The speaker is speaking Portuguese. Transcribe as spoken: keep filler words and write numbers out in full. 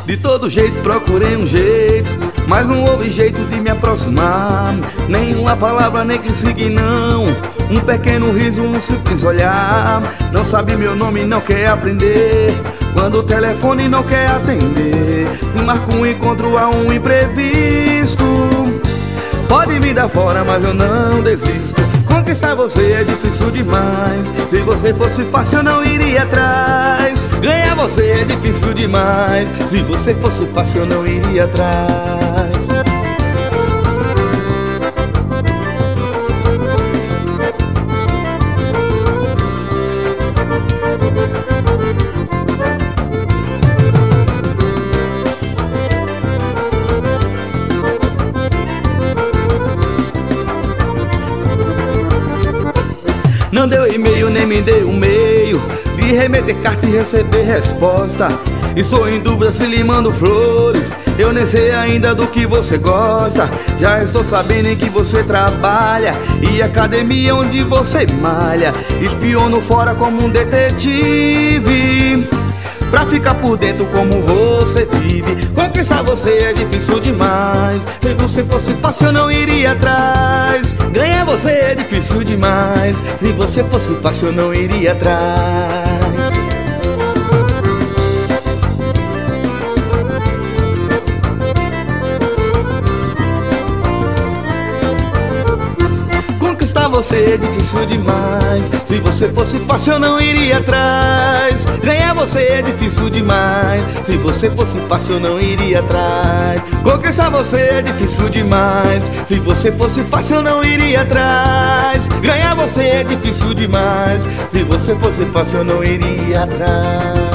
De todo jeito procurei um jeito, mas não houve jeito de me aproximar. Nenhuma palavra, nem que siga não. Um pequeno riso, um simples olhar. Não sabe meu nome, não quer aprender. Quando o telefone não quer atender, se marca um encontro a um imprevisto. Pode me dar fora, mas eu não desisto. Conquistar você é difícil demais. Se você fosse fácil eu não iria atrás. Ganhar você é difícil demais. Se você fosse fácil eu não iria atrás. Não deu e-mail, nem me deu um meio de remeter carta e receber resposta. E sou em dúvida se lhe mando flores. Eu nem sei ainda do que você gosta. Já estou sabendo em que você trabalha e academia onde você malha. Espiono fora como um detetive, pra ficar por dentro como você vive. Conquistar você é difícil demais. Se você fosse fácil eu não iria atrás. Ganhar você é difícil demais. Se você fosse fácil eu não iria atrás. Conquistar você é difícil demais. Se você fosse fácil eu não iria atrás. Ganhar você é difícil demais. Se você fosse fácil eu não iria atrás. Conquistar você é difícil demais. Se você fosse fácil eu não iria atrás. Ganhar você é difícil demais. Se você fosse fácil eu não iria atrás.